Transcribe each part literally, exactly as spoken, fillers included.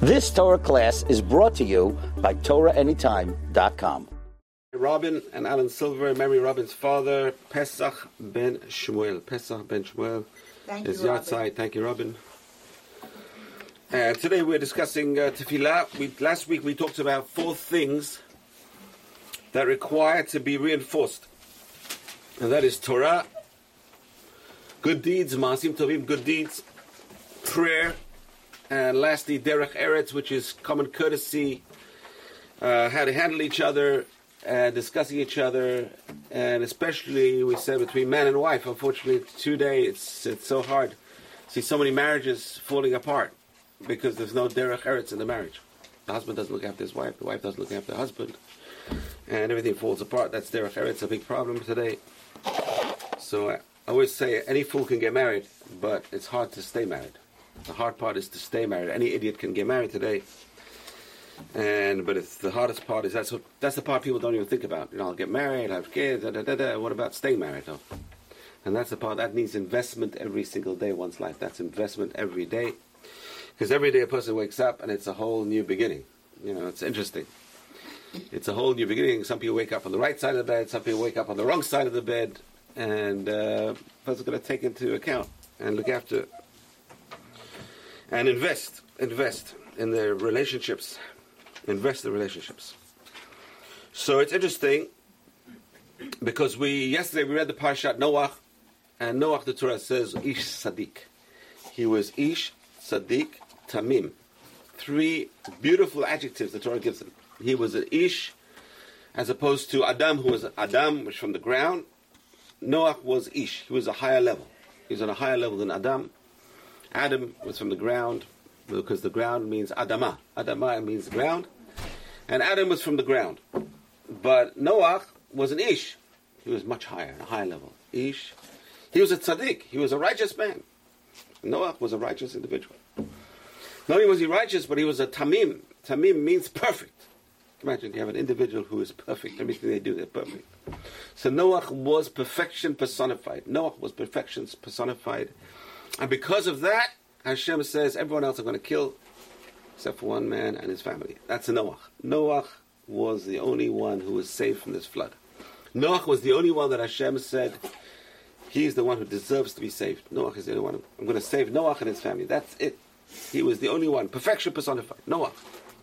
This Torah class is brought to you by Torah Anytime dot com. Robin and Alan Silver, Mary Robin's father, Pesach ben Shmuel. Pesach ben Shmuel Thank is you, Yartzeit. Thank you, Robin. And today we're discussing uh, Tefillah. We, last week we talked about four things that require to be reinforced. And that is Torah, good deeds, Maasim Tovim, good deeds, prayer, and lastly, Derech Eretz, which is common courtesy, uh, how to handle each other, uh, discussing each other, and especially, we said, between man and wife. Unfortunately, today it's it's so hard. See so many marriages falling apart because there's no Derech Eretz in the marriage. The husband doesn't look after his wife, the wife doesn't look after the husband, and everything falls apart. That's Derech Eretz, a big problem today. So I always say, any fool can get married, but it's hard to stay married. The hard part is to stay married. Any idiot can get married today, and but it's the hardest part is that's what that's the part people don't even think about. You know, I'll get married, I'll have kids, da, da, da, da. What about staying married? No. And that's the part that needs investment every single day of one's life. That's investment every day, because every day a person wakes up and it's a whole new beginning. You know, it's interesting. It's a whole new beginning. Some people wake up on the right side of the bed. Some people wake up on the wrong side of the bed, and uh, a person's going to take into account and look after. And invest, invest in their relationships. Invest in relationships. So it's interesting because we yesterday we read the Parshat Noach, and Noach, the Torah says, Ish Sadiq. He was Ish Sadiq Tamim. Three beautiful adjectives the Torah gives him. He was an Ish, as opposed to Adam, who was Adam, which from the ground. Noach was Ish. He was a higher level. He was on a higher level than Adam. Adam was from the ground, because the ground means Adamah. Adamah means ground. And Adam was from the ground. But Noach was an Ish. He was much higher, a higher level. Ish. He was a tzaddik. He was a righteous man. Noach was a righteous individual. Not only was he righteous, but he was a tamim. Tamim means perfect. Imagine you have an individual who is perfect. Everything they do, they're perfect. So Noach was perfection personified. Noach was perfection personified. And because of that, Hashem says, everyone else I'm going to kill, except for one man and his family. That's Noach. Noach was the only one who was saved from this flood. Noach was the only one that Hashem said, he's the one who deserves to be saved. Noach is the only one. I'm going to save Noach and his family. That's it. He was the only one. Perfection personified. Noach.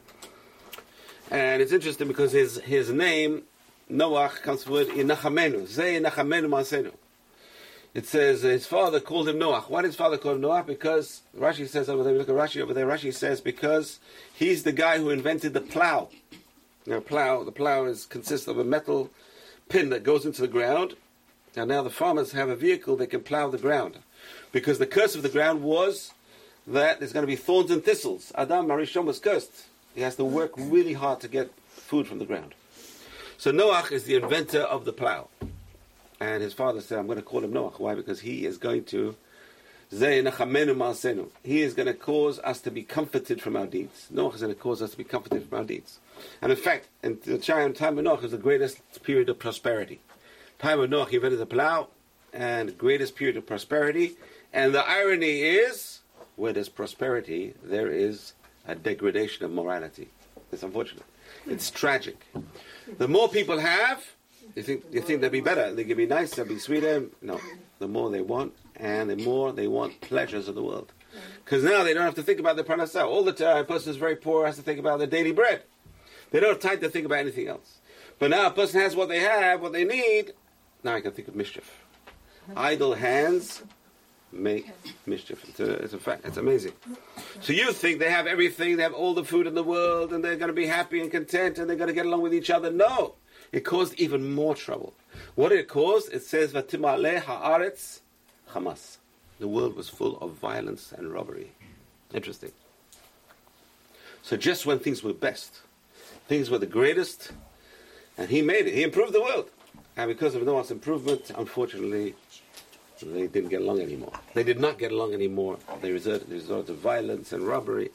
And it's interesting because his, his name, Noach, comes from the word Inachamenu. Zeh Inachamenu Ma'asenu. It says uh, his father called him Noach. Why did his father call him Noach? Because Rashi says over there, look at Rashi over there, Rashi says because he's the guy who invented the plow. Now plow, the plow is consists of a metal pin that goes into the ground. And now the farmers have a vehicle that can plow the ground. Because the curse of the ground was that there's going to be thorns and thistles. Adam Harishon was cursed. He has to work really hard to get food from the ground. So Noach is the inventor of the plow. And his father said, I'm going to call him Noach. Why? Because he is going to he is going to cause us to be comforted from our deeds. Noach is going to cause us to be comforted from our deeds. And in fact, in the time of Noach is the greatest period of prosperity. Time of Noach, he invented the plow, and greatest period of prosperity. And the irony is, where there's prosperity, there is a degradation of morality. It's unfortunate. It's tragic. The more people have, You think you think they'll be better? They can be nice, they'll be sweeter. No, the more they want, and the more they want pleasures of the world. Because now they don't have to think about their parnassah. All the time, a person who's very poor has to think about their daily bread. They don't have time to think about anything else. But now a person has what they have, what they need. Now I can think of mischief. Idle hands make mischief. It's a, it's a fact. It's amazing. So you think they have everything, they have all the food in the world, and they're going to be happy and content, and they're going to get along with each other. No. It caused even more trouble. What did it cause? It says, "Vatimaleh haaretz Hamas." The world was full of violence and robbery. Interesting. So just when things were best, things were the greatest, and he made it. He improved the world. And because of Noah's improvement, unfortunately, they didn't get along anymore. They did not get along anymore. They resorted, they resorted to violence and robbery.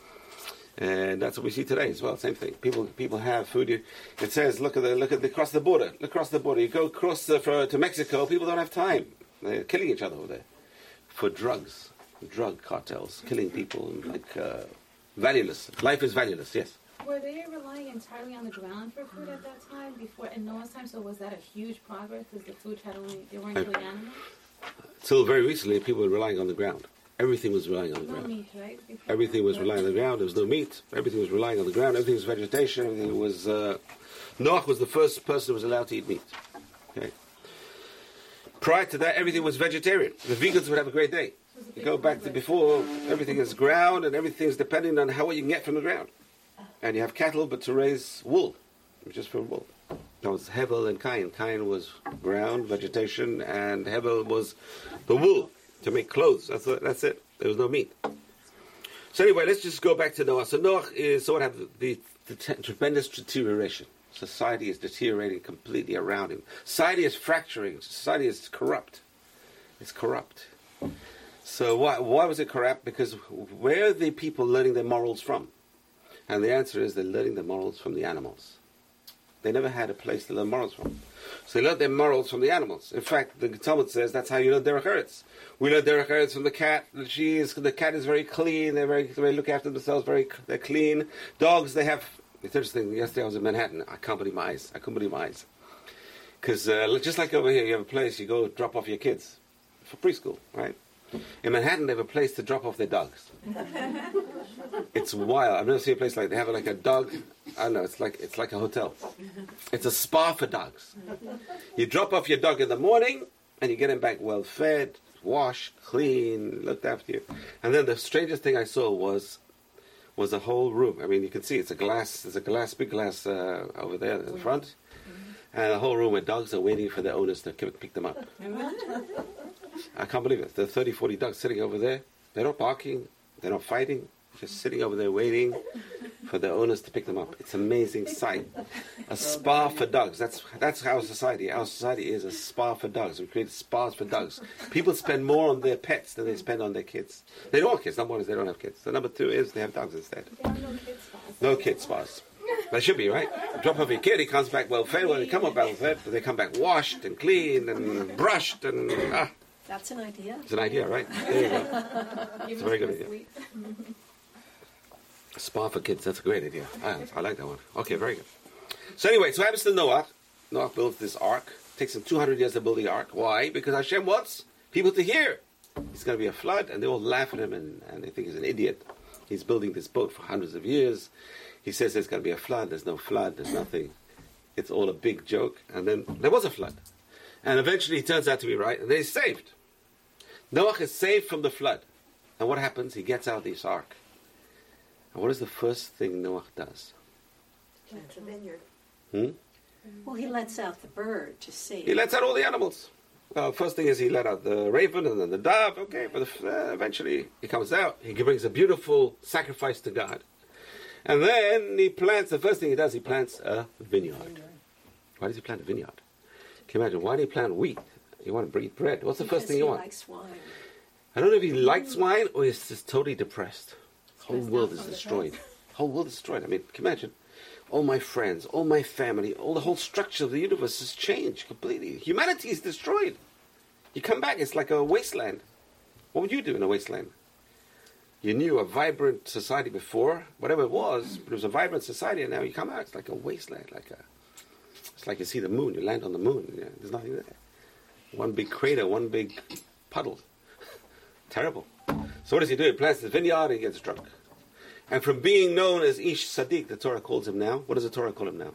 And that's what we see today as well. Same thing. People people have food. It says, look at the look at the across the border. Look across the border. You go across the, for, to Mexico. People don't have time. They're killing each other over there for drugs, drug cartels, killing people like uh, Valueless. Life is valueless, yes. Were they relying entirely on the ground for food at that time, before in Noah's time? So was that a huge progress because the food had only, they weren't really animals? Till very recently, people were relying on the ground. Everything was relying on the No ground. meat, right? Before Everything was that. relying on the ground. There was no meat. Everything was relying on the ground. Everything was vegetation. Everything was... Uh, Noach was the first person who was allowed to eat meat. Okay. Prior to that, everything was vegetarian. The vegans would have a great day. You go back to before, everything is ground, and everything is depending on how what you can get from the ground. And you have cattle, but to raise wool, just for wool. That was Hevel and Cain. Cain was ground, vegetation, and Hevel was the wool to make clothes. That's it. That's it. There was no meat. So anyway, let's just go back to Noah. So Noah is so what happened? The, the t- tremendous deterioration. Society is deteriorating completely around him. Society is fracturing. Society is corrupt. It's corrupt. So why why was it corrupt? Because where are the people learning their morals from? And the answer is they're learning their morals from the animals. They never had a place to learn morals from. So they learned their morals from the animals. In fact, the Talmud says that's how you learn derech eretz. We learn derech eretz from the cat. She is, the cat is very clean. They're very, they look after themselves. Very, they're clean. Dogs, they have. It's interesting. Yesterday I was in Manhattan. I can't believe my eyes. I couldn't believe my eyes. Because uh, just like over here, you have a place you go drop off your kids for preschool, right? In Manhattan, they have a place to drop off their dogs. It's wild. I've never seen a place like they have like a dog. I don't know. It's like it's like a hotel. It's a spa for dogs. You drop off your dog in the morning, and you get him back well fed, washed, clean, looked after you. And then the strangest thing I saw was was a whole room. I mean, you can see it's a glass. There's a glass, big glass uh, over there in the front, and a whole room where dogs are waiting for their owners to pick them up. I can't believe it. There are thirty, forty dogs sitting over there. They're not barking. They're not fighting. Just sitting over there waiting for their owners to pick them up. It's an amazing sight. A spa for dogs. That's that's our society. Our society is a spa for dogs. We create spas for dogs. People spend more on their pets than they spend on their kids. They don't have kids. Number one is they don't have kids. The number two is they have dogs instead. There are no kids spas. No kid spas. That should be, right? Drop off your kid, he comes back well fed. Well, they come up well fed, but they come back washed and clean and brushed and... ah. That's an idea. It's an idea, right? There you go. It's a very good idea. Spa for kids, that's a great idea. I, I like that one. Okay, very good. So anyway, so what happens to Noah? Noah builds this ark. It takes him two hundred years to build the ark. Why? Because Hashem wants people to hear. It's going to be a flood, and they all laugh at him, and, and they think he's an idiot. He's building this boat for hundreds of years. He says there's going to be a flood. There's no flood. There's nothing. It's all a big joke. And then there was a flood. And eventually he turns out to be right, and then he's saved. Noah is saved from the flood. And what happens? He gets out of this ark. And what is the first thing Noah does? Plants a vineyard. Hmm? Well, he lets out the bird to see. He lets out all the animals. Well, first thing is he let out the raven and then the dove. Okay, but uh, eventually he comes out. He brings a beautiful sacrifice to God. And then he plants, the first thing he does, he plants a vineyard. Why does he plant a vineyard? Can you imagine? Why do you plant wheat? You want to eat bread. What's the Because first thing he you want? likes wine. I don't know if he likes wine or he's just totally depressed. The whole world is destroyed. The whole world is destroyed. I mean, can you imagine? All my friends, all my family, all the whole structure of the universe has changed completely. Humanity is destroyed. You come back, it's like a wasteland. What would you do in a wasteland? You knew a vibrant society before, whatever it was, but it was a vibrant society, and now you come out, it's like a wasteland, like a, it's like you see the moon, you land on the moon, yeah, there's nothing there. One big crater, one big puddle. Terrible. So what does he do? He plants the vineyard and he gets drunk. And from being known as Ish Sadiq, the Torah calls him now, what does the Torah call him now?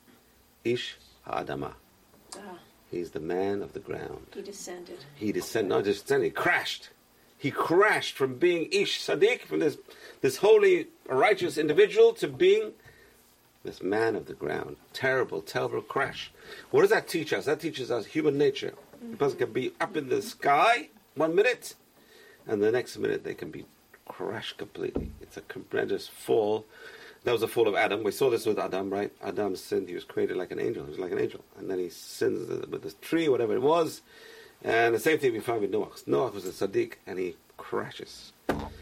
Ish Ha'adamah. Ah, He's the man of the ground. he descended. He descended, not just descended, he crashed. He crashed from being Ish Sadiq, from this, this holy, righteous individual, to being this man of the ground. Terrible, terrible crash. What does that teach us? That teaches us human nature. A person can be up in the sky one minute, and the next minute they can be crashed completely. It's a tremendous fall. That was the fall of Adam. We saw this with Adam, right? Adam sinned. He was created like an angel. He was like an angel. And then he sins with this tree, whatever it was. And the same thing we find with Noah. Noah was a Sadiq, and he crashes.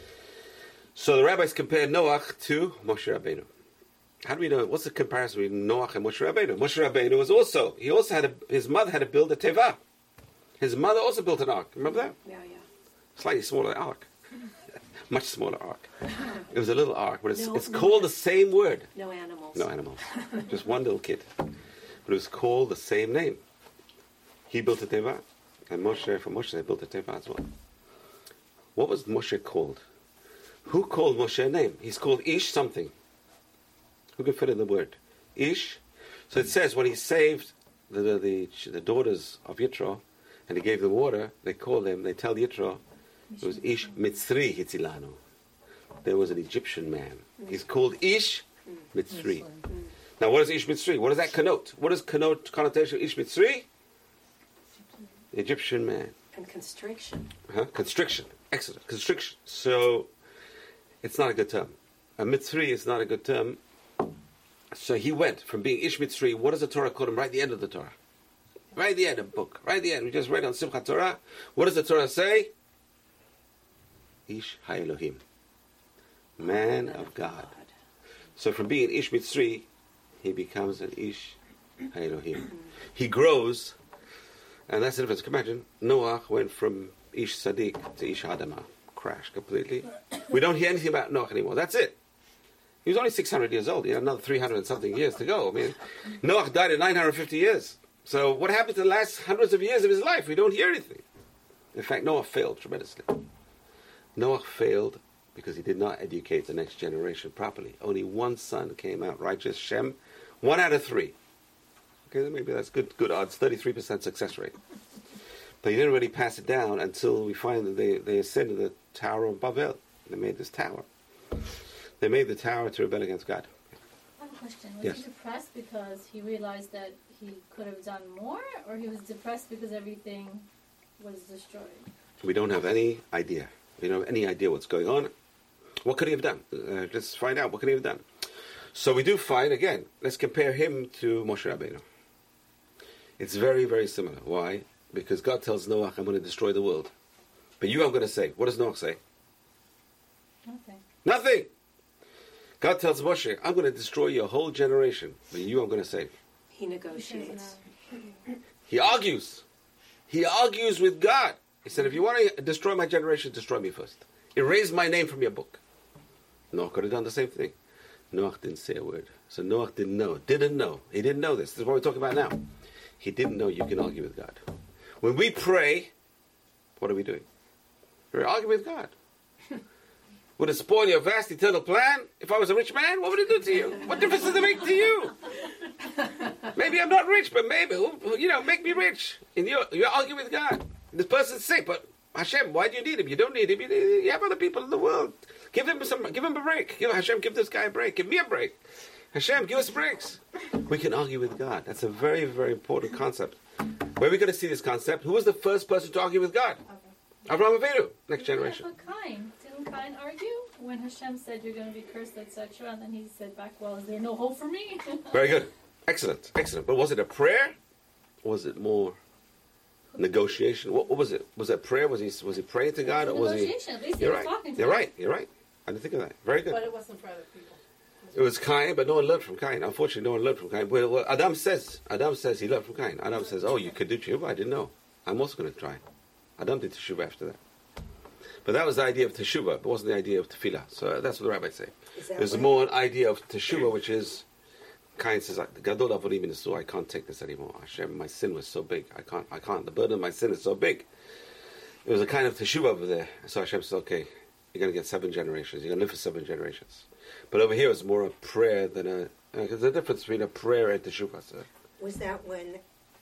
So the rabbis compared Noah to Moshe Rabbeinu. How do we know? What's the comparison between Noah and Moshe Rabbeinu? Moshe Rabbeinu was also, he also had a, his mother had to build a teva. His mother also built an ark. Remember that? Yeah, yeah. Slightly smaller ark. Much smaller ark. It was a little ark, but it's, No, it's no. called the same word. No animals. No animals. Just one little kid. But it was called the same name. He built a teva, and Moshe, for Moshe, they built a teva as well. What was Moshe called? Who called Moshe a name? He's called Ish something. Who can fit in the word? Ish. So it says when he saved the the, the, the daughters of Yitro, and he gave them water, they called them, they tell Yitro, it was Ish Mitzri Hitzilanu. There was an Egyptian man. He's called Ish Mitzri. Now what is Ish Mitzri? What does that connote? What is connote connotation of Ish Mitzri? Egyptian man. And constriction. Huh? Constriction. Excellent. Constriction. So it's not a good term. A Mitzri is not a good term. So he went from being Ish Mitzri. What does the Torah call him right at the end of the Torah? Right at the end of the book. Right at the end. We just read on Simchat Torah. What does the Torah say? Ish HaElohim. Man of God. So from being Ish Mitzri, he becomes an Ish HaElohim. He grows, and that's the difference. Can you imagine? Noah went from Ish Sadiq to Ish Adama. Crashed completely. We don't hear anything about Noah anymore. That's it. He was only six hundred years old. He had another three hundred and something years to go. I mean, Noah died at nine hundred fifty years. So what happened to the last hundreds of years of his life? We don't hear anything. In fact, Noah failed tremendously. Noah failed because he did not educate the next generation properly. Only one son came out righteous, Shem. One out of three. Okay, maybe that's good good odds, thirty-three percent success rate. But he didn't really pass it down until we find that they, they ascended the Tower of Babel. They made this tower. They made the tower to rebel against God. One question. Was Yes. he depressed because he realized that he could have done more, or he was depressed because everything was destroyed? We don't have any idea. We don't have any idea what's going on. What could he have done? Uh, let's find out. What could he have done? So we do find, again, let's compare him to Moshe Rabbeinu. It's very, very similar. Why? Because God tells Noah, I'm going to destroy the world. But you, I'm going to save. What does Noah say? Nothing. Nothing! God tells Moshe, I'm going to destroy your whole generation. But you, I'm going to save. He negotiates. He argues. He argues with God. He said, if you want to destroy my generation, destroy me first. Erase my name from your book. Noah could have done the same thing. Noah didn't say a word. So Noah didn't know. Didn't know. He didn't know this. This is what we're talking about now. He didn't know you can argue with God. When we pray, what are we doing? We're arguing with God. Would it spoil your vast eternal plan? If I was a rich man, what would it do to you? What difference does it make to you? Maybe I'm not rich, but maybe, you know, make me rich. And you're, you're arguing with God. This person's sick, but Hashem, why do you need him? You don't need him. You, need, you have other people in the world. Give him some. Give him a break. Give Hashem, give this guy a break. Give me a break. Hashem, give us breaks. We can argue with God. That's a very, very important concept. Where are we going to see this concept? Who was the first person to argue with God? Avraham Avinu. Next generation. Yeah, but Cain. Didn't Cain argue when Hashem said you're going to be cursed, et cetera? And then he said back, well, is there no hope for me? Very good. Excellent. Excellent. But was it a prayer? Or was it more negotiation? What, what was it? Was it prayer? Was he was he praying to God? It Or was was he? negotiation. At least he You're was right. talking to You're God. right. You're right. I didn't think of that. Very good. But it wasn't for other people. It was Cain, but no one learned from Cain. Unfortunately, no one learned from Cain. Well, well, Adam says, Adam says he learned from Cain. Adam says, oh, you could do tshuva? I didn't know. I'm also going to try. Adam did teshuva after that. But that was the idea of teshuva. It wasn't the idea of tefillah. So that's what the rabbis say. There's more an idea of teshuva, which is, Cain says, Gadol avodim v'nesu, I can't take this anymore. Hashem, my sin was so big. I can't, I can't. The burden of my sin is so big. It was a kind of teshuva over there. So Hashem said, okay, you're going to get seven generations. You're going to live for seven generations. But over here, it's more a prayer than a... There's a difference between a prayer and teshuva. So. Was that when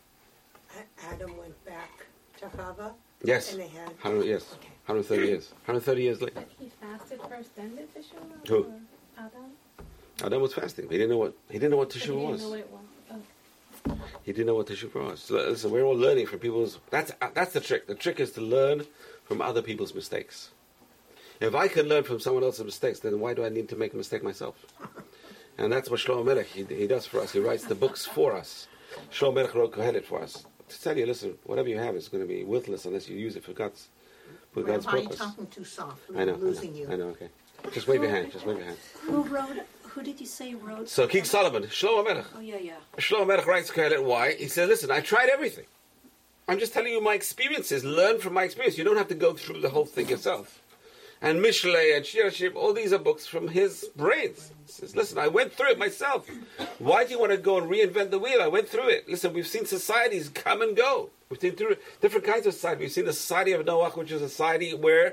A- Adam went back to Chava? Yes. And they had... one hundred, yes. Okay. one hundred thirty years. one hundred thirty years later. But he fasted first, then did teshuva? Who? Or Adam? Adam was fasting. He didn't know what he didn't know what But he teshuva didn't was. know what it was. Oh. He didn't know what teshuva was. So listen, we're all learning from people's. That's that's the trick. The trick is to learn from other people's mistakes. If I can learn from someone else's mistakes, then why do I need to make a mistake myself? And that's what Shlomo Melech he, he does for us. He writes the books for us. Shlomo Melech wrote Kohelet for us to tell you, listen, whatever you have is going to be worthless unless you use it for God's for God's Rabbi, purpose. talking too softly. I know. I'm losing I know, you. I know. Okay. Just wave your hand. Just wave your hand. Who wrote? Who did you say wrote? So King Solomon, Shlomo Melech. Oh yeah, yeah. Shlomo Melech writes Kohelet. Why? He says, listen, I tried everything. I'm just telling you my experiences. Learn from my experience. You don't have to go through the whole thing yourself. and Mishlei and Shir Hashir, all these are books from his brains. He says, listen, I went through it myself. Why do you want to go and reinvent the wheel? I went through it. Listen, we've seen societies come and go. We've seen through different kinds of society. We've seen the society of Noah, which is a society where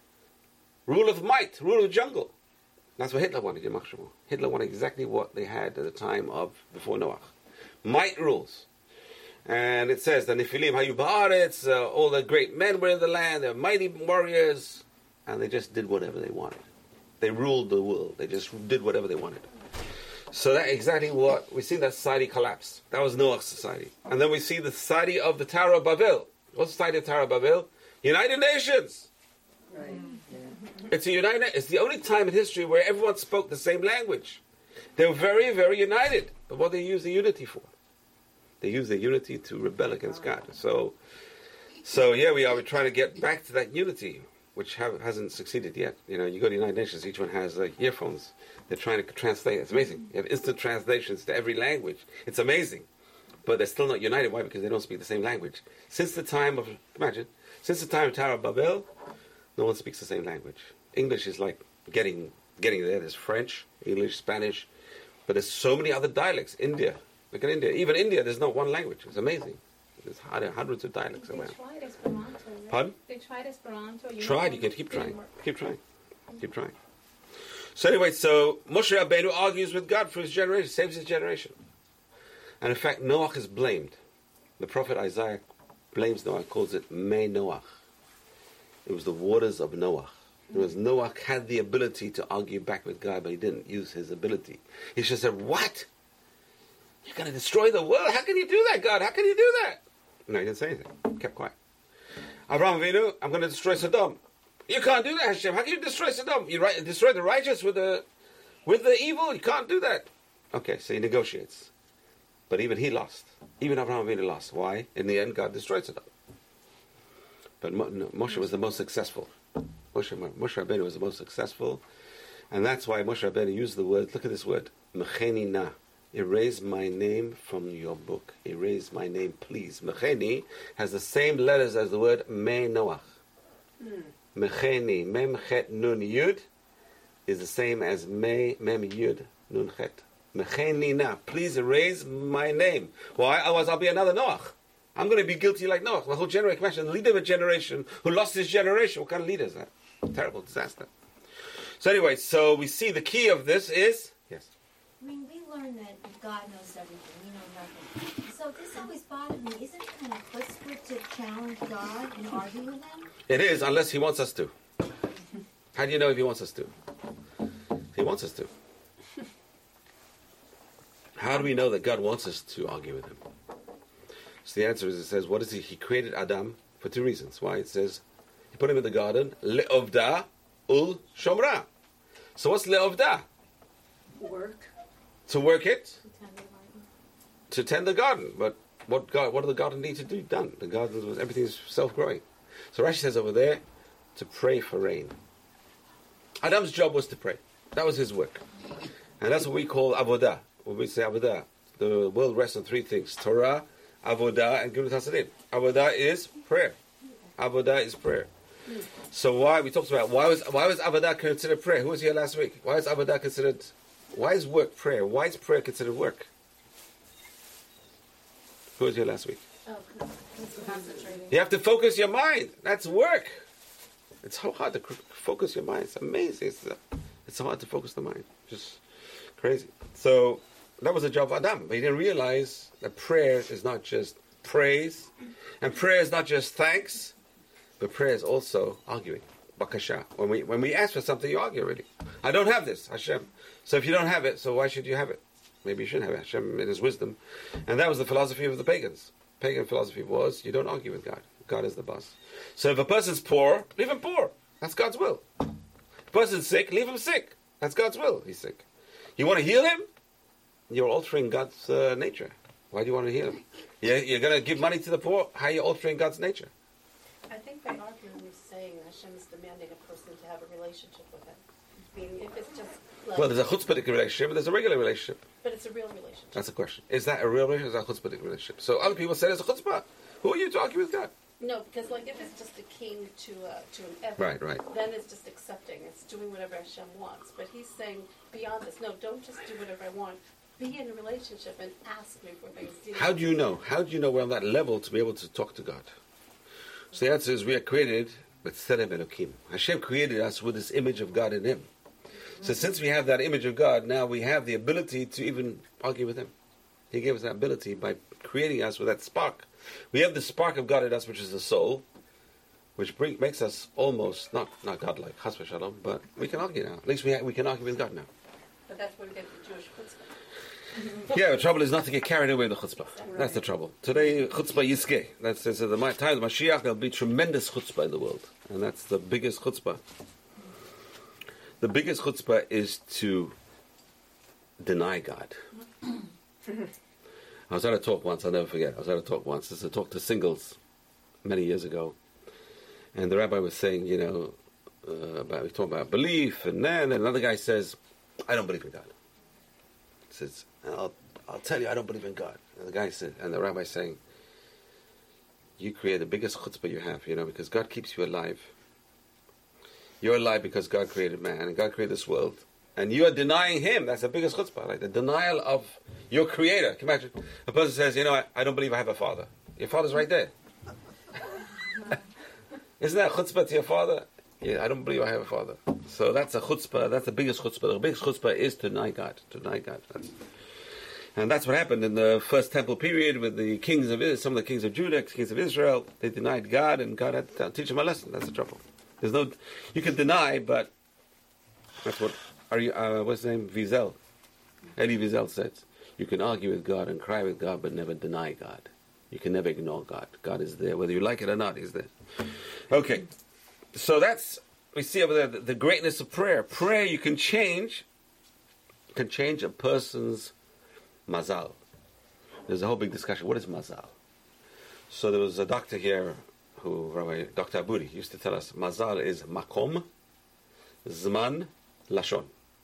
rule of might, rule of jungle. That's what Hitler wanted, Yamach Shemo. Hitler wanted exactly what they had at the time of before Noah. Might rules. And it says, the Nephilim Hayu Ba'aretz, uh, all the great men were in the land, they're mighty warriors, and they just did whatever they wanted. They ruled the world. They just did whatever they wanted. So that's exactly what, we see that society collapse. That was Noah's society. And then we see the society of the Tower of Babel. What's the society of the Tower of Babel? United Nations. Right. It's a united, it's the only time in history where everyone spoke the same language. They were very, very united. But what do they use the unity for? They use the unity to rebel against God. So, so here we are. We're trying to get back to that unity, which have, hasn't succeeded yet. You know, you go to the United Nations, each one has like earphones. They're trying to translate. It's amazing. You have instant translations to every language. It's amazing. But they're still not united. Why? Because they don't speak the same language. Since the time of, imagine, since the time of Tower of Babel, no one speaks the same language. English is like getting getting there. There's French, English, Spanish, but there's so many other dialects. India. Look at India. Even India, there's not one language. It's amazing. There's hundreds of dialects They around. tried Esperanto, right? Pardon? They tried Esperanto. You Tried. know, You can keep didn't trying. work. Keep trying. Keep trying. So anyway, so Moshe Rabbeinu argues with God for his generation, saves his generation. And in fact, Noach is blamed. The prophet Isaiah blames Noach, calls it Mei Noach. It was the waters of Noach. It was Noach had the ability to argue back with God, but he didn't use his ability. He just said, what? You're going to destroy the world? How can you do that, God? How can you do that? No, he didn't say anything. He kept quiet. Avraham Avinu, I'm going to destroy Sodom. You can't do that, Hashem. How can you destroy Sodom? You right, destroy the righteous with the with the evil? You can't do that. Okay, so he negotiates. But even he lost. Even Avraham Avinu lost. Why? In the end, God destroyed Sodom. But Mo, no, Moshe was the most successful. Moshe, Moshe Rabbeinu was the most successful. And that's why Moshe Rabbeinu used the word, look at this word, Mecheni na. Erase my name from your book. Erase my name, please. Mecheni has the same letters as the word Me Noach. Mm. Mecheni, Mem Chet Nun Yud, is the same as Me Mem Yud Nun Chet. Mecheni na. Please erase my name. Why? Otherwise I'll be another Noach. I'm going to be guilty like Noach. The whole generation. Imagine the leader of a generation who lost his generation. What kind of leader is that? Terrible disaster. So anyway, so we see the key of this is, yes. I mean, we learned that God knows everything. We know nothing. So this always bothered me. Isn't it kind of chutzpah to challenge God and argue with him? It is, unless he wants us to. How do you know if he wants us to? He wants us to. How do we know that God wants us to argue with him? So the answer is, it says, what is he? He created Adam for two reasons. Why? It says, he put him in the garden, le'ovda ul shomra. So what's le'ovda? Work. To work it, To tend the garden. to tend the garden. But what God, what do the garden need to do done? The garden was everything's self-growing. So Rashi says over there, to pray for rain. Adam's job was to pray. That was his work, and that's what we call avodah. When we say avodah, the world rests on three things: Torah, avodah, and Gemilut Hasadim. Avodah is prayer. Avodah is prayer. So why we talked about why was why was avodah considered prayer? Who was here last week? Why is avodah considered? Why is work prayer? Why is prayer considered work? Who was here last week? Oh, because concentrating. You have to focus your mind. That's work. It's so hard to cr- focus your mind. It's amazing. It's, uh, it's so hard to focus the mind. Just crazy. So that was the job of Adam. But he didn't realize that prayer is not just praise. And prayer is not just thanks. But prayer is also arguing. Bakasha. When we, when we ask for something, you argue already. I don't have this, Hashem. So if you don't have it, so why should you have it? Maybe you shouldn't have it. Hashem in his wisdom. And that was the philosophy of the pagans. Pagan philosophy was, you don't argue with God. God is the boss. So if a person's poor, leave him poor. That's God's will. If a person's sick, leave him sick. That's God's will. He's sick. You want to heal him? You're altering God's uh, nature. Why do you want to heal him? You're, you're going to give money to the poor? How are you altering God's nature? I think by arguing, you're saying Hashem is demanding a person to have a relationship with him. I mean, if it's just like, Well, there's a chutzpahdik relationship, but there's a regular relationship. but it's a real relationship. That's the question. Is that a real relationship or is that a chutzpahdik relationship? So other people say there's a chutzpah. Who are you to argue with God? No, because like if it's just a king to uh, to an Eved, Right, right. then it's just accepting. It's doing whatever Hashem wants. But he's saying beyond this, no, don't just do whatever I want. Be in a relationship and ask me for things. You know? How do you know? How do you know we're on that level to be able to talk to God? So the answer is we are created with Tselem Elokim. Hashem created us with this image of God in Him. So since we have that image of God, now we have the ability to even argue with Him. He gave us that ability by creating us with that spark. We have the spark of God in us, which is the soul, which bring, makes us almost, not, not godlike, chas v'shalom, but we can argue now. At least we, ha- we can argue with God now. But that's where we get the Jewish chutzpah. Yeah, the trouble is not to get carried away with the chutzpah. That's the trouble. Today, chutzpah yizkeh. That's at the time of Mashiach, there'll be tremendous chutzpah in the world. And that's the biggest chutzpah. The biggest chutzpah is to deny God. I was at a talk once, I'll never forget. I was at a talk once. This is a talk to singles many years ago. And the rabbi was saying, you know, uh, about, we talking about belief, and then another guy says, I don't believe in God. He says, I'll, I'll tell you, I don't believe in God. And the guy said, and the rabbi is saying, you create the biggest chutzpah you have, you know, because God keeps you alive. You're alive because God created man, and God created this world. And you are denying Him. That's the biggest chutzpah, like the denial of your Creator. Can you imagine? A person says, you know, I, I don't believe I have a father. Your father's right there. Isn't that chutzpah to your father? Yeah, I don't believe I have a father. So that's a chutzpah. That's the biggest chutzpah. The biggest chutzpah is to deny God. To deny God. That's, and that's what happened in the first temple period with the kings of Israel, some of the kings of Judah, kings of Israel. They denied God, and God had to teach them a lesson. That's the trouble. There's no, you can deny, but that's what. Are you? Uh, what's his name? Wiesel. Elie Wiesel says, you can argue with God and cry with God, but never deny God. You can never ignore God. God is there, whether you like it or not. He's there. Okay. So that's, we see over there the, the greatness of prayer. Prayer you can change, can change a person's mazal. There's a whole big discussion. What is mazal? So there was a doctor here, who Rabbi Doctor Abudi used to tell us, mazal is makom, zman, lashon.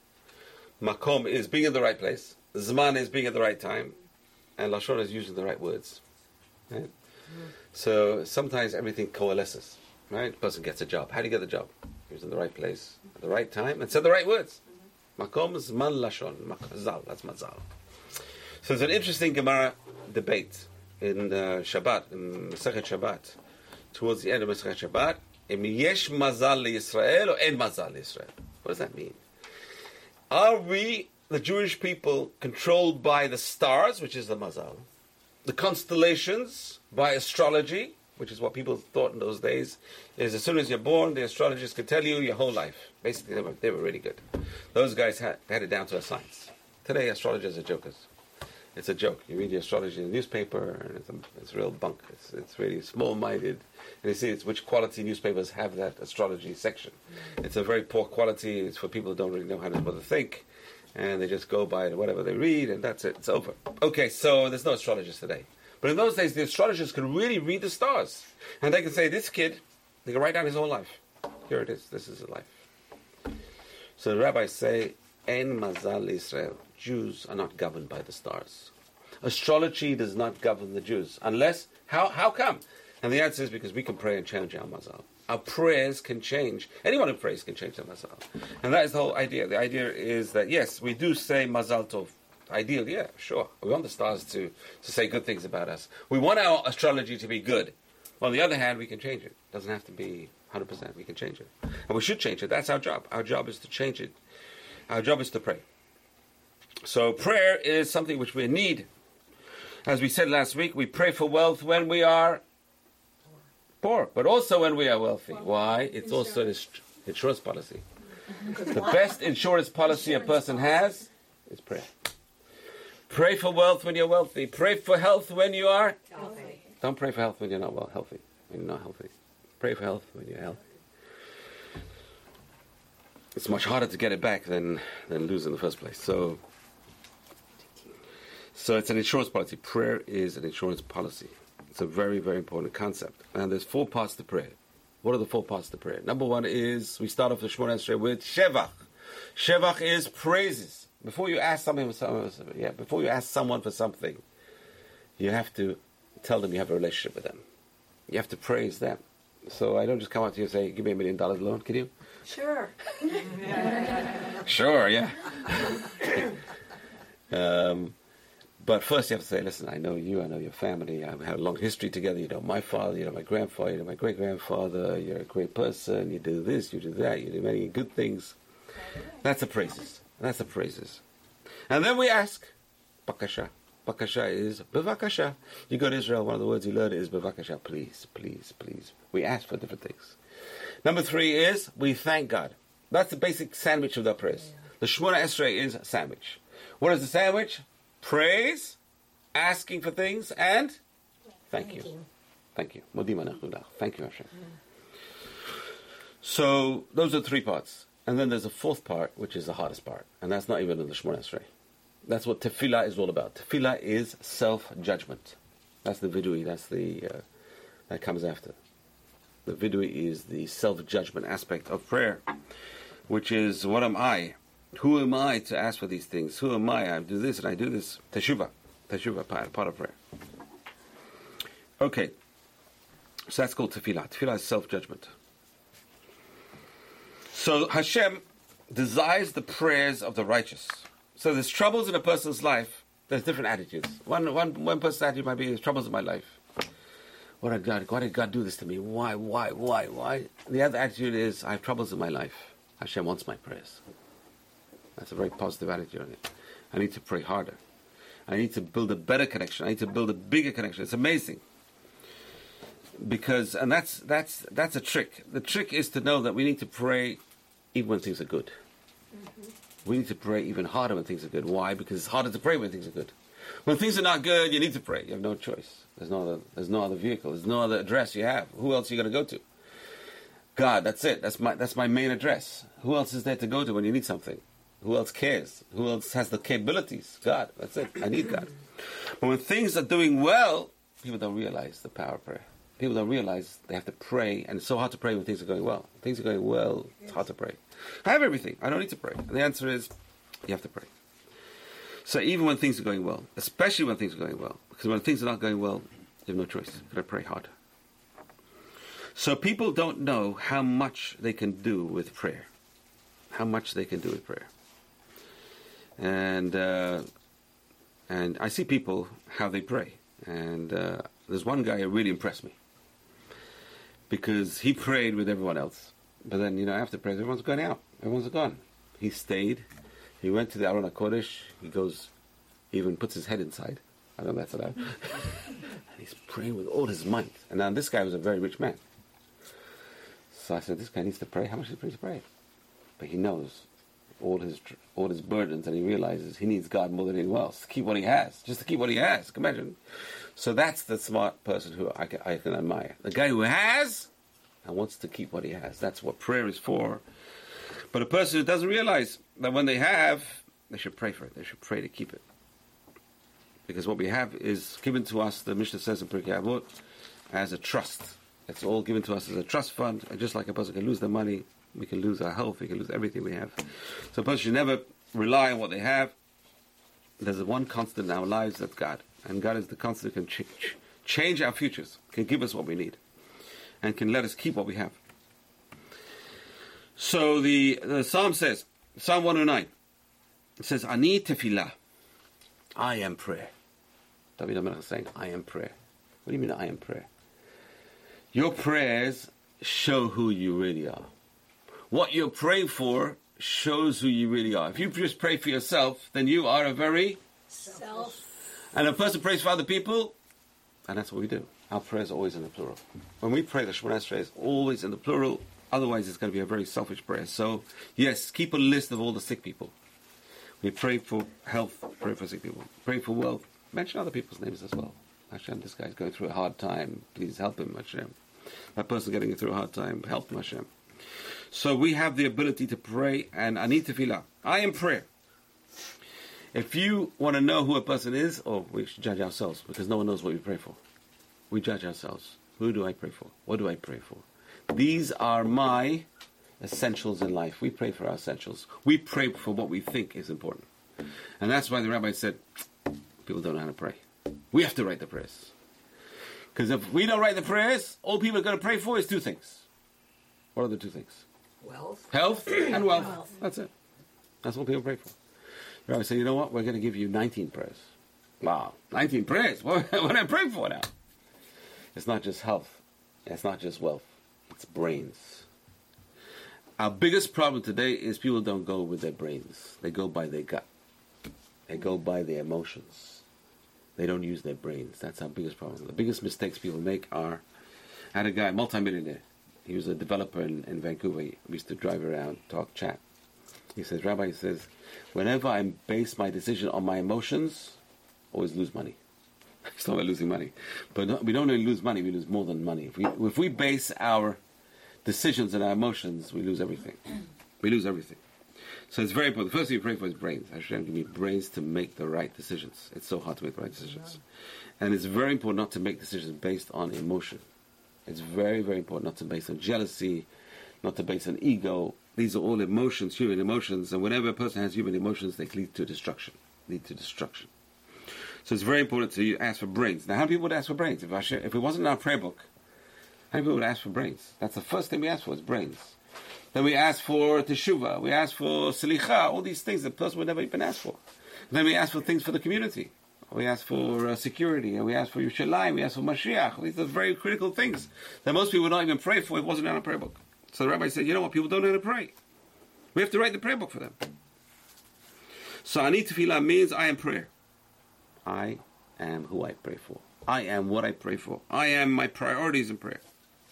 Makom is being in the right place, zman is being at the right time, and lashon is using the right words. Right? So sometimes everything coalesces. Right? The person gets a job. How do you get the job? He was in the right place, at the right time, and said the right words. Makom zman lashon. Mazal. That's mazal. So there's an interesting Gemara debate in uh, Shabbat, in Masechet Shabbat, towards the end of Masechet Shabbat. Em yesh mazal leYisrael or en mazal leYisrael? What does that mean? Are we, the Jewish people, controlled by the stars, which is the mazal, the constellations, by astrology, which is what people thought in those days, is as soon as you're born, the astrologers could tell you your whole life. Basically, they were, they were really good. Those guys had, had it down to a science. Today, astrologers are jokers. It's a joke. You read the astrology in the newspaper, and it's, a, it's real bunk. It's, it's really small-minded. And you see it's which quality newspapers have that astrology section. It's a very poor quality. It's for people who don't really know how to, what to think. And they just go by whatever they read, and that's it. It's over. Okay, so there's no astrologers today. But in those days, the astrologers could really read the stars. And they could say, this kid, they can write down his whole life. Here it is. This is his life. So the rabbis say, En mazal Israel. Jews are not governed by the stars. Astrology does not govern the Jews. Unless, how how come? And the answer is because we can pray and change our mazal. Our prayers can change. Anyone who prays can change their mazal. And that is the whole idea. The idea is that, yes, we do say mazal tov. Ideal, yeah, sure. We want the stars to, to say good things about us. We want our astrology to be good. On the other hand, we can change it. It doesn't have to be one hundred percent. We can change it. And we should change it. That's our job. Our job is to change it. Our job is to pray. So prayer is something which we need. As we said last week, we pray for wealth when we are poor, but also when we are wealthy. Why? It's also an insurance policy. The best insurance policy a person has is prayer. Pray for wealth when you're wealthy. Pray for health when you are healthy. Don't pray for health when you're not well healthy. When you're not healthy. Pray for health when you're healthy. It's much harder to get it back than, than lose in the first place. So, so it's an insurance policy. Prayer is an insurance policy. It's a very, very important concept. And there's four parts to prayer. What are the four parts to prayer? Number one is, we start off the Shemona Esrei with Shevach. Shevach is praises. Before you ask something for someone, yeah, before you ask someone for something, you have to tell them you have a relationship with them. you have to praise them. So I don't just come up to you and say, give me a million dollars loan, can you? Sure. Sure, yeah. um, but first you have to say, listen, I know you, I know your family, I've had a long history together, you know my father, you know my grandfather, you know my great-grandfather, you're a great person, you do this, you do that, you do many good things. That's the praises. That's the praises. And then we ask, bakasha. Bakasha is bevakasha. You go to Israel, one of the words you learn is bevakasha, please, please, please. We ask for different things. Number three is we thank God. That's the basic sandwich of the prayers. The Shemona Esrei is a sandwich. What is the sandwich? Praise, asking for things, and thank you. Thank you. Modim anachnu lach. Thank you, Hashem. So those are three parts. And then there's a fourth part, which is the hardest part. And that's not even in the Shemona Esrei. That's what tefillah is all about. Tefillah is self-judgment. That's the vidui. That's the, uh, that comes after. The vidui is the self-judgment aspect of prayer, which is, what am I? Who am I to ask for these things? Who am I? I do this and I do this. Teshuvah. Teshuvah, part, part of prayer. Okay. So that's called tefillah. Tefillah is self-judgment. So Hashem desires the prayers of the righteous. So there's troubles in a person's life. There's different attitudes. One, one, one person's attitude might be, there's troubles in my life. What did God, why did God do this to me? Why, why, why, why? The other attitude is, I have troubles in my life. Hashem wants my prayers. That's a very positive attitude on it. I need to pray harder. I need to build a better connection. I need to build a bigger connection. It's amazing. Because, and that's that's that's a trick. The trick is to know that we need to pray even when things are good. Mm-hmm. We need to pray even harder when things are good. Why? Because it's harder to pray when things are good. When things are not good, you need to pray. You have no choice. There's no other, there's no other vehicle. There's no other address you have. Who else are you going to go to? God, that's it. That's my that's my main address. Who else is there to go to when you need something? Who else cares? Who else has the capabilities? God, that's it. I need God. But when things are doing well, people don't realize the power of prayer. People don't realize they have to pray, and it's so hard to pray when things are going well. When things are going well, it's hard to pray. I have everything. I don't need to pray. And the answer is, you have to pray. So even when things are going well, especially when things are going well, because when things are not going well, you have no choice. You've got to pray hard. So people don't know how much they can do with prayer. How much they can do with prayer. And uh, and I see people, how they pray. And uh, there's one guy who really impressed me. Because he prayed with everyone else. But then, you know, after prayer, everyone's going out. Everyone's gone. He stayed. He went to the Aron HaKodesh. He goes, he even puts his head inside. I don't know if that's allowed. And he's praying with all his might. And now this guy was a very rich man. So I said, this guy needs to pray. How much does he pray? But he knows all his all his burdens, and he realizes he needs God more than anyone else to keep what he has. Just to keep what he has. Imagine. So that's the smart person who I can, I can admire. The guy who has and wants to keep what he has. That's what prayer is for. But a person who doesn't realize that when they have, they should pray for it. They should pray to keep it. Because what we have is given to us, the Mishnah says in Pirkei Avot, as a trust. It's all given to us as a trust fund. And just like a person can lose their money, we can lose our health, we can lose everything we have. So a person should never rely on what they have. There's one constant in our lives, that's God. And God is the constant who can ch- change our futures, can give us what we need, and can let us keep what we have. So the, the Psalm says, Psalm one oh nine, it says, Ani tefillah, I am prayer. David HaMelech is saying, I am prayer. What do you mean, I am prayer? Your prayers show who you really are. What you're praying for shows who you really are. If you just pray for yourself, then you are a very Self. And a person prays for other people, and that's what we do. Our prayers are always in the plural. When we pray, the Shemona Esrei is always in the plural. Otherwise, it's going to be a very selfish prayer. So, yes, keep a list of all the sick people. We pray for health, pray for sick people. Pray for wealth. Mention other people's names as well. Hashem, this guy's going through a hard time. Please help him, Hashem. That person getting through a hard time, help him, Hashem. So we have the ability to pray, and Ani tefillah. I am prayer. If you want to know who a person is, or we should judge ourselves, because no one knows what we pray for. We judge ourselves. Who do I pray for? What do I pray for? These are my essentials in life. We pray for our essentials. We pray for what we think is important. And that's why the rabbi said, people don't know how to pray. We have to write the prayers. Because if we don't write the prayers, all people are going to pray for is two things. What are the two things? Wealth. Health and wealth. That's it. That's what people pray for. The rabbi said, you know what? We're going to give you nineteen prayers. Wow, nineteen prayers. What, what am I praying for now? It's not just health. It's not just wealth. It's brains. Our biggest problem today is people don't go with their brains. They go by their gut. They go by their emotions. They don't use their brains. That's our biggest problem. The biggest mistakes people make are, I had a guy, multimillionaire. He was a developer in, in Vancouver. We used to drive around, talk, chat. He says, Rabbi, he says, whenever I base my decision on my emotions, I always lose money. It's not about losing money. But no, we don't only lose money, we lose more than money. If we, if we base our decisions and our emotions, we lose everything. We lose everything. So it's very important. The first thing you pray for is brains. Hashem, give me brains to make the right decisions. It's so hard to make the right decisions. And it's very important not to make decisions based on emotion. It's very, very important not to base on jealousy, not to base on ego. These are all emotions, human emotions, and whenever a person has human emotions, they lead to destruction. Lead to destruction. So it's very important to ask for brains. Now, how many people would ask for brains? If, I share, if it wasn't in our prayer book, how many people would ask for brains? That's the first thing we ask for, is brains. Then we ask for teshuvah, we ask for selicha, all these things that a person would never even ask for. Then we ask for things for the community. We ask for uh, security, and we ask for Yerushalayim, we ask for Mashiach. These are very critical things that most people would not even pray for if it wasn't in our prayer book. So the rabbi said, you know what, people don't know how to pray. We have to write the prayer book for them. So Ani Tefillah means I am prayer. I am who I pray for. I am what I pray for. I am my priorities in prayer.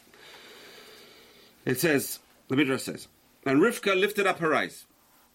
It says, the Midrash says, and Rivka lifted up her eyes.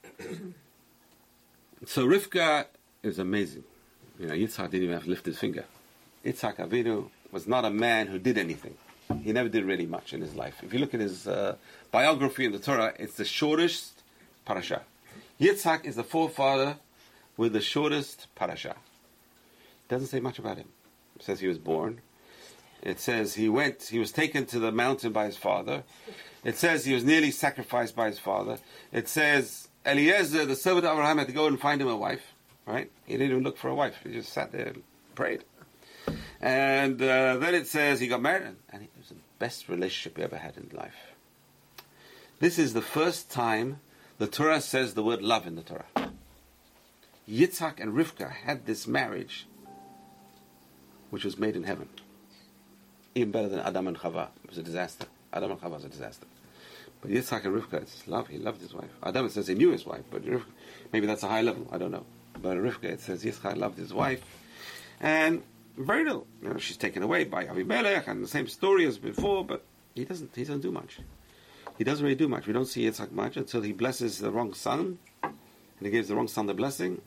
So Rivka is amazing. You know, Yitzhak didn't even have to lift his finger. Yitzhak Avinu was not a man who did anything. He never did really much in his life. If you look at his uh, biography in the Torah, it's the shortest parasha. Yitzhak is the forefather with the shortest parasha. It doesn't say much about him. It says he was born. It says he went, he was taken to the mountain by his father. It says he was nearly sacrificed by his father. It says Eliezer, the servant of Abraham, had to go and find him a wife. Right? He didn't even look for a wife. He just sat there and prayed. And uh, then it says he got married, and it was the best relationship he ever had in life. This is the first time the Torah says the word love in the Torah. Yitzhak and Rivka had this marriage which was made in heaven. Even better than Adam and Chava. It was a disaster. Adam and Chava was a disaster. But Yitzhak and Rivka, it's love. He loved his wife. Adam says he knew his wife, but Rivka, maybe that's a high level. I don't know. But Rivka, it says Yitzhak loved his wife. And very little. You know, she's taken away by Avimelech, and the same story as before, but he doesn't, he doesn't do much. He doesn't really do much. We don't see Yitzhak much until he blesses the wrong son, and he gives the wrong son the blessing.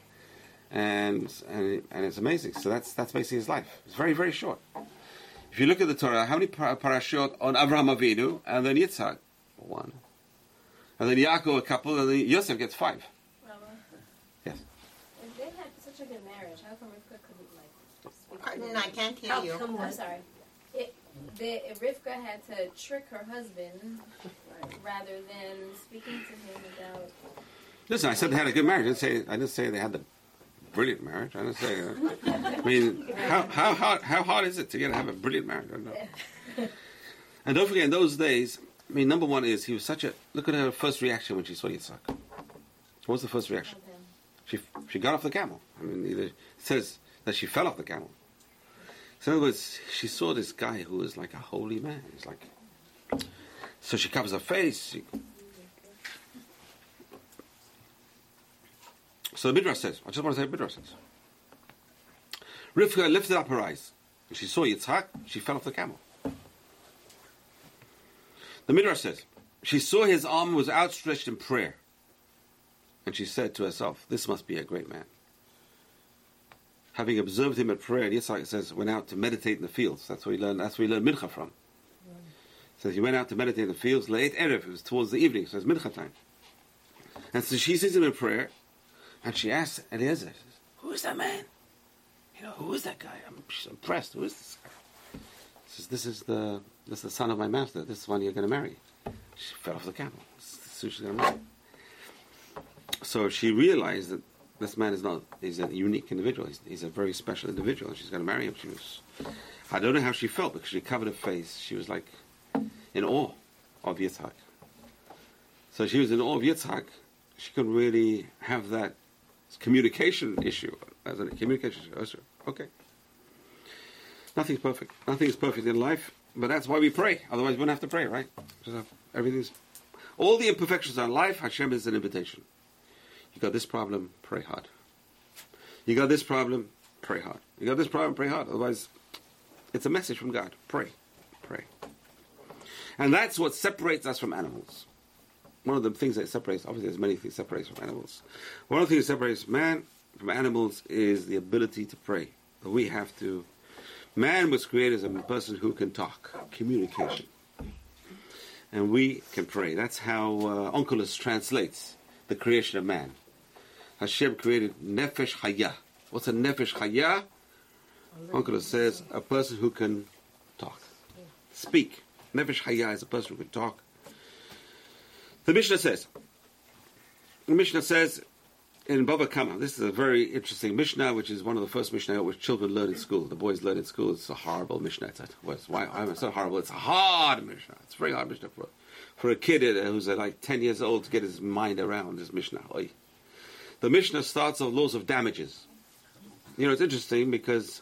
And, and and it's amazing. So that's that's basically his life. It's very, very short. If you look at the Torah, how many parashot on Avraham Avinu, and then Yitzhak? One. And then Yaakov a couple, and then Yosef gets five. Rabbi, Yes. if they had such a good marriage, how come Rivka couldn't, like, speak to Pardon, him? I can't hear you. I'm sorry. It, the, if Rivka had to trick her husband rather than speaking to him about... Listen, I said they had a good marriage. I didn't say, I didn't say they had the brilliant marriage. I didn't say... Uh, I mean, how, how, hard, how hard is it to get to have a brilliant marriage? I don't know. And don't forget, in those days, I mean, number one is, he was such a... Look at her first reaction when she saw Yitzhak. What was the first reaction? She she got off the camel. I mean, either, it says that she fell off the camel. So in other words, she saw this guy who was like a holy man. He's like... So she covers her face. She, so the Midrash says, I just want to say what the Midrash says. Rivka lifted up her eyes. When she saw Yitzhak, she fell off the camel. The Midrash says, she saw his arm was outstretched in prayer. And she said to herself, this must be a great man. Having observed him at prayer, Yitzhak says, went out to meditate in the fields. That's where he learned, that's where he learned Mincha from. So he went out to meditate in the fields, late Erev, it was towards the evening, so it's Mincha time. And so she sees him in prayer, and she asks Eliezer, who is that man? You know, who is that guy? I'm she's impressed. Who is this guy? She says, this is the this is the son of my master. This is the one you're going to marry. She fell off the camel. This is who she's going to marry. So she realized that this man is not, he's a unique individual. He's, he's a very special individual. She's going to marry him. She was, I don't know how she felt because she covered her face. She was like in awe of Yitzhak. So she was in awe of Yitzhak. She couldn't really have that communication issue as a communication issue. Okay. Nothing's perfect. Nothing is perfect in life, but that's why we pray. Otherwise, we wouldn't have to pray, right? Just have everything's, all the imperfections in life, Hashem is an invitation. You got this problem, pray hard. You got this problem, pray hard. You got this problem, pray hard. Otherwise, it's a message from God. Pray. Pray. And that's what separates us from animals. One of the things that separates, obviously there's many things that separate us from animals. One of the things that separates man from animals is the ability to pray. But we have to, man was created as a person who can talk, communication. And we can pray. That's how uh, Onkelos translates the creation of man. Hashem created Nefesh Hayah. What's a Nefesh Hayah? Onkelos says a person who can talk, speak. Nefesh Hayah is a person who can talk. The Mishnah says, the Mishnah says in Bava Kama, this is a very interesting Mishnah, which is one of the first Mishnah which children learn in school. The boys learn in school. It's a horrible Mishnah. It's, a, why, it's not horrible. It's a hard Mishnah. It's a very hard Mishnah for, for a kid who's uh, like ten years old to get his mind around this Mishnah. Oy. The Mishnah starts off laws of damages. You know, it's interesting because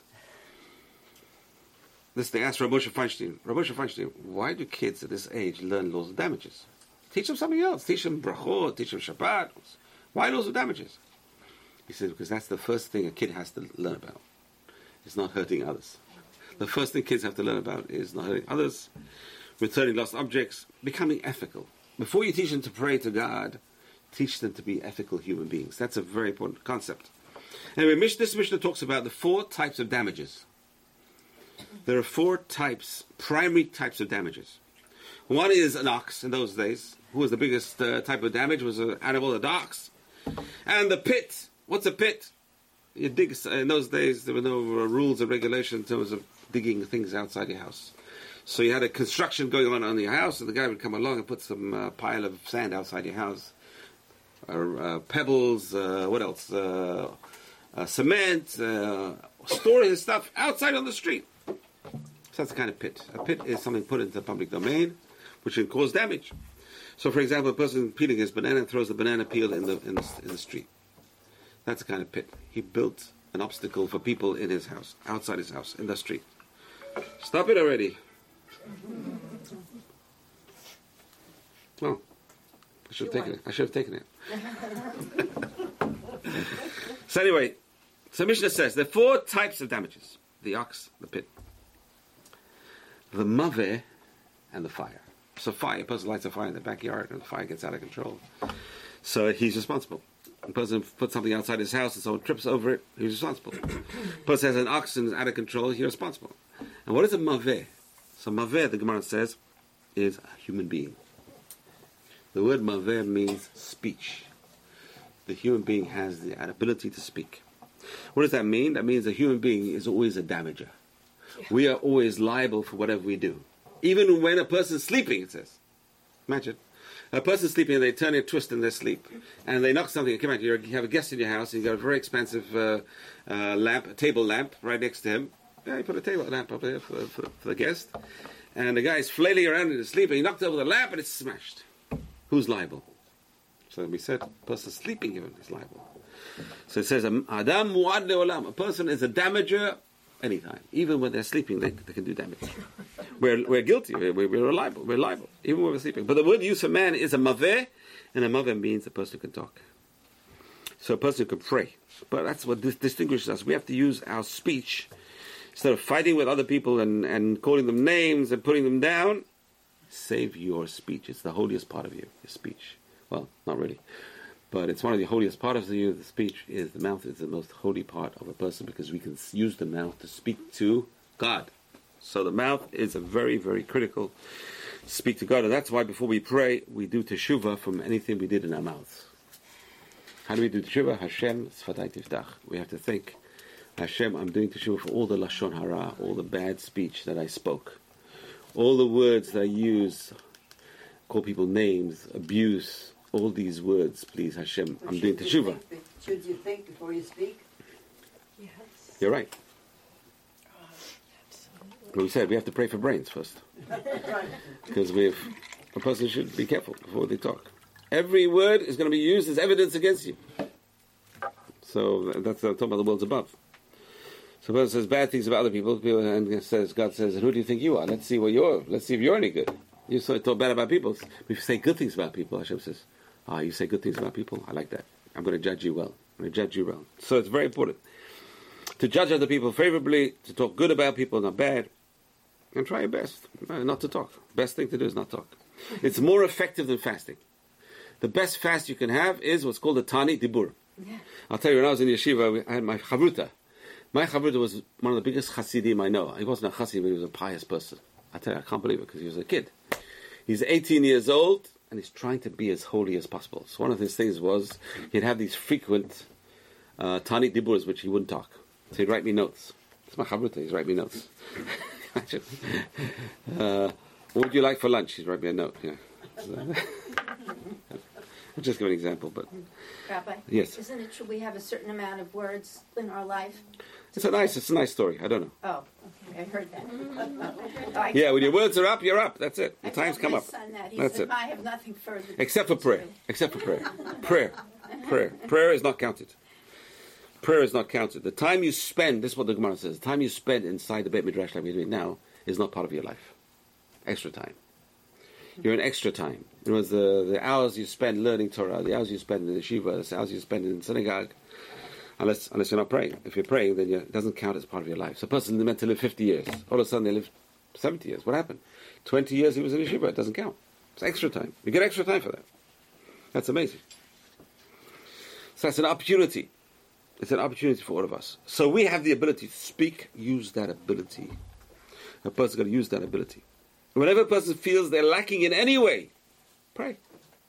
this they asked Rabbi Moshe Feinstein, Rabbi Moshe Feinstein, why do kids at this age learn laws of damages? Teach them something else. Teach them brachot, teach them Shabbat. Why laws of damages? He says, because that's the first thing a kid has to learn about. It's not hurting others. The first thing kids have to learn about is not hurting others, returning lost objects, becoming ethical. Before you teach them to pray to God, teach them to be ethical human beings. That's a very important concept. Anyway, this Mishnah talks about the four types of damages. There are four types, primary types of damages. One is an ox in those days. Who was the biggest uh, type of damage? Was an animal, an ox. And the pit. What's a pit? You dig. In those days, there were no uh, rules and regulations in terms of digging things outside your house. So you had a construction going on on your house, and the guy would come along and put some uh, pile of sand outside your house. Uh, uh, pebbles, uh, what else? Uh, uh, cement, uh, storing his stuff outside on the street. So that's a kind of pit. A pit is something put into the public domain, which can cause damage. So, for example, a person peeling his banana and throws the banana peel in the, in the in the street. That's a kind of pit. He built an obstacle for people in his house, outside his house, in the street. Stop it already. Oh, I should have taken it. I should have taken it. So anyway, so Mishnah says there are four types of damages: the ox, the pit, the maveh, and the fire. So fire, a person lights a fire in the backyard and the fire gets out of control. So he's responsible. A person puts something outside his house and someone trips over it, he's responsible. A person has an ox and is out of control, he's responsible. And what is a maveh? So maveh, the Gemara says, is a human being. The word maveh means speech. The human being has the ability to speak. What does that mean? That means a human being is always a damager. We are always liable for whatever we do. Even when a person's sleeping, it says. Imagine. A person's sleeping and they turn and twist in their sleep. And they knock something. Come on, you have a guest in your house and you've got a very expensive uh, uh, lamp, a table lamp right next to him. Yeah, you put a table lamp up there for, for, for the guest. And the guy's flailing around in his sleep and he knocked over the lamp and it's smashed. Who's liable? So we said, a person sleeping even is liable. So it says, Adam mu'ad le'olam. A person is a damager anytime. Even when they're sleeping, they, they can do damage. We're, we're guilty. We're, we're liable. We're liable. Even when we're sleeping. But the word used for man is a maveh, and a maveh means a person who can talk. So a person who can pray. But that's what dis- distinguishes us. We have to use our speech. Instead of fighting with other people and, and calling them names and putting them down, save your speech. It's the holiest part of you, your speech. Well, not really. But it's one of the holiest parts of you. The speech is, the mouth is the most holy part of a person because we can use the mouth to speak to God. So the mouth is a very, very critical speak to God. And that's why before we pray, we do teshuvah from anything we did in our mouths. How do we do teshuvah? Hashem sfatay tiftach. We have to think, Hashem, I'm doing teshuvah for all the lashon hara, all the bad speech that I spoke, all the words that I use, call people names, abuse, all these words, please, Hashem. But I'm doing should you teshuvah. think be- Should you think before you speak? Yes. You're right. Oh, absolutely. But we said we have to pray for brains first. Right. Because we have, a person should be careful before they talk. Every word is going to be used as evidence against you. So that's I'm talking about the worlds above. So person says bad things about other people, people and says God says, and who do you think you are? Let's see what you're. Let's see if you're any good. You so talk bad about people. If you say good things about people, Hashem says, ah, you say good things about people. I like that. I'm going to judge you well. I'm going to judge you well. So it's very important to judge other people favorably, to talk good about people, not bad, and try your best not to talk. Best thing to do is not talk. It's more effective than fasting. The best fast you can have is what's called a Tani Dibur. Yeah. I'll tell you, when I was in yeshiva, I had my chavruta. My chavruta was one of the biggest chassidim I know. He wasn't a chassid, but he was a pious person. I tell you, I can't believe it, because he was a kid. He's eighteen years old, and he's trying to be as holy as possible. So one of his things was, he'd have these frequent uh, Tani Diburs, which he wouldn't talk. So he'd write me notes. It's my chavruta, he's write me notes. uh, what would you like for lunch? He'd write me a note, yeah. So, I'll just give an example, but Rabbi, yes, isn't it true we have a certain amount of words in our life? it's a nice, it's a nice story. I don't know. Oh, okay, I heard that. Oh, I- Yeah, when your words are up, you're up. That's it. The I time's told come my up. son that. He That's said, it. I have nothing further to Except for say to prayer. you." Except for prayer. Prayer. Prayer. Prayer is not counted. Prayer is not counted. The time you spend, this is what the Gemara says, the time you spend inside the Beit Midrash like we're doing now is not part of your life. Extra time. You're in extra time. In other words, the, the hours you spend learning Torah, the hours you spend in the yeshiva, the hours you spend in synagogue, unless unless you're not praying. If you're praying, then you're, it doesn't count as part of your life. So a person is meant to live fifty years. All of a sudden they live seventy years. What happened? twenty years he was in yeshiva. It doesn't count. It's extra time. You get extra time for that. That's amazing. So that's an opportunity. It's an opportunity for all of us. So we have the ability to speak. Use that ability. A person's got to use that ability. Whenever a person feels they're lacking in any way, pray.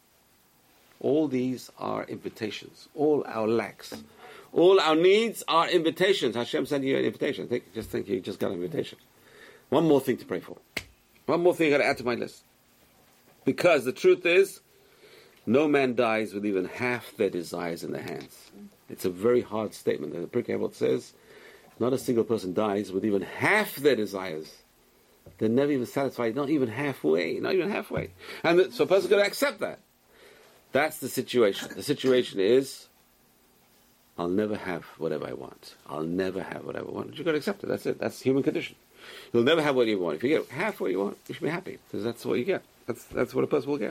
All these are invitations. All our lacks. All our needs are invitations. Hashem sent you an invitation. Think, just think you just got an invitation. One more thing to pray for. One more thing I got to add to my list. Because the truth is, no man dies with even half their desires in their hands. It's a very hard statement. The Pirkei Avot says, not a single person dies with even half their desires. They're never even satisfied, not even halfway, not even halfway. And the, so a person's going to accept that. That's the situation. The situation is, I'll never have whatever I want. I'll never have whatever I want. You've got to accept it. That's it. That's the human condition. You'll never have what you want. If you get half what you want, you should be happy, because that's what you get. That's that's what a person will get.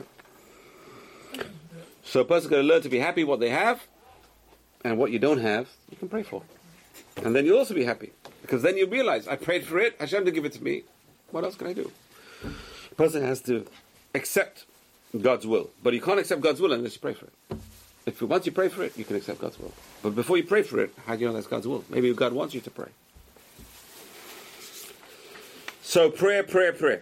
So a person's going to learn to be happy what they have, and what you don't have, you can pray for. And then you'll also be happy, because then you realize, I prayed for it, Hashem to give it to me. What else can I do? A person has to accept God's will. But you can't accept God's will unless you pray for it. If once you pray for it, you can accept God's will. But before you pray for it, how do you know that's God's will? Maybe God wants you to pray. So prayer, prayer, prayer.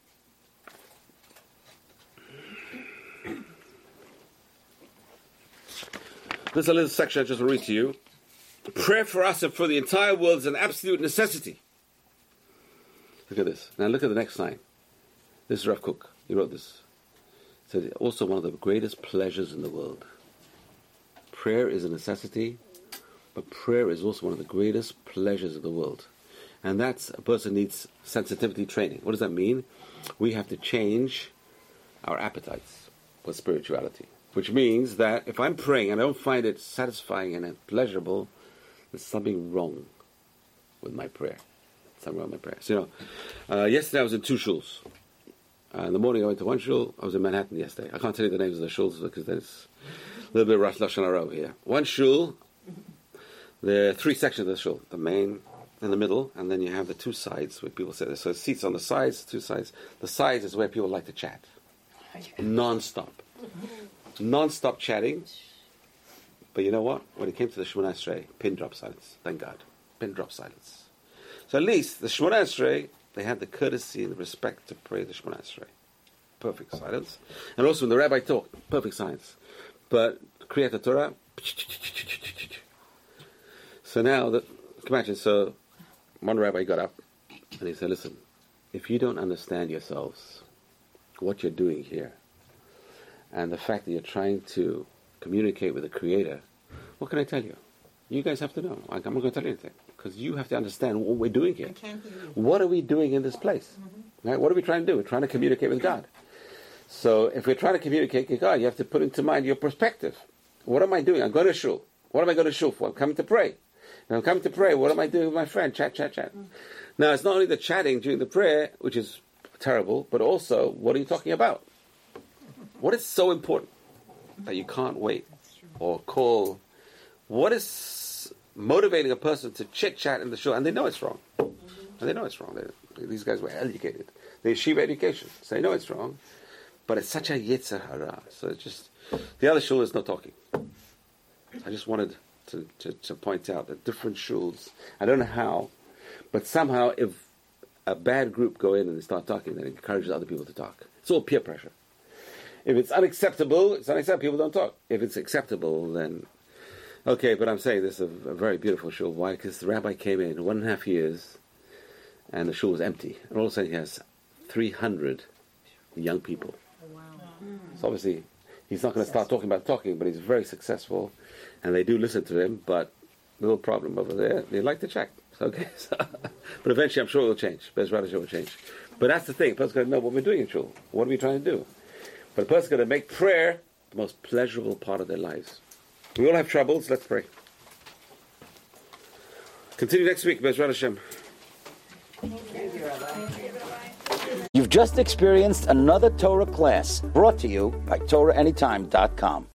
This is a little section I just read to you. Prayer for us and for the entire world is an absolute necessity. Look at this. Now look at the next line. This is Rav Kook. He wrote this. He said, also one of the greatest pleasures in the world. Prayer is a necessity, but prayer is also one of the greatest pleasures of the world. And that's, a person needs sensitivity training. What does that mean? We have to change our appetites for spirituality. Which means that if I'm praying and I don't find it satisfying and pleasurable, there's something wrong with my prayer. Something wrong with my prayer. So, you know, uh, yesterday I was in two shuls. Uh, in the morning I went to one shul. I was in Manhattan yesterday. I can't tell you the names of the shuls because there's a little bit of Rosh Hashanah over here. One shul, there are three sections of the shul. The main, in the middle, and then you have the two sides where people sit. So seats on the sides, two sides. The sides is where people like to chat. Non-stop. Non-stop chatting. But you know what? When it came to the Shemona Esrei, pin drop silence. Thank God. Pin drop silence. So at least the Shemona Esrei, they had the courtesy and the respect to pray the Shemona Esrei. Perfect silence. And also when the rabbi talked, perfect silence. But Kriyat Torah, so now, that, imagine, so one rabbi got up and he said, listen, if you don't understand yourselves, what you're doing here, and the fact that you're trying to communicate with the Creator, what can I tell you? You guys have to know. I'm not going to tell you anything, because you have to understand what we're doing here. I can't hear you. What are we doing in this place? Mm-hmm. Right? What are we trying to do? We're trying to communicate with God. So if we're trying to communicate with God, you have to put into mind your perspective. What am I doing? I'm going to shul. What am I going to shul for? I'm coming to pray. Now I'm coming to pray. What am I doing with my friend? Chat, chat, chat. Mm-hmm. Now it's not only the chatting during the prayer, which is terrible, but also what are you talking about? What is so important that you can't wait or call? What is motivating a person to chit chat in the shul, and they know it's wrong, and they know it's wrong. They, these guys were educated. They achieve education, so they know it's wrong. But it's such a yetzer hara. So it's just the other shul is not talking. I just wanted to, to, to point out that different shuls. I don't know how, but somehow if a bad group go in and they start talking, then it encourages other people to talk. It's all peer pressure. If it's unacceptable, it's unacceptable. People don't talk. If it's acceptable, then okay. But I'm saying this is a, a very beautiful shul. Why? Because the rabbi came in one and a half years, and the shul was empty. And all of a sudden, he has three hundred young people. Wow. So obviously, he's not going to start talking about talking, but he's very successful, and they do listen to him. But little problem over there. They like to check. Okay, so, but eventually, I'm sure it will change. Bezrat Hashem will change. But that's the thing. A person's got to know what we're doing in shul. What are we trying to do? But a person's got to make prayer the most pleasurable part of their lives. We all have troubles. Let's pray. Continue next week. Bezrat Hashem. You've just experienced another Torah class brought to you by Torah Anytime dot com.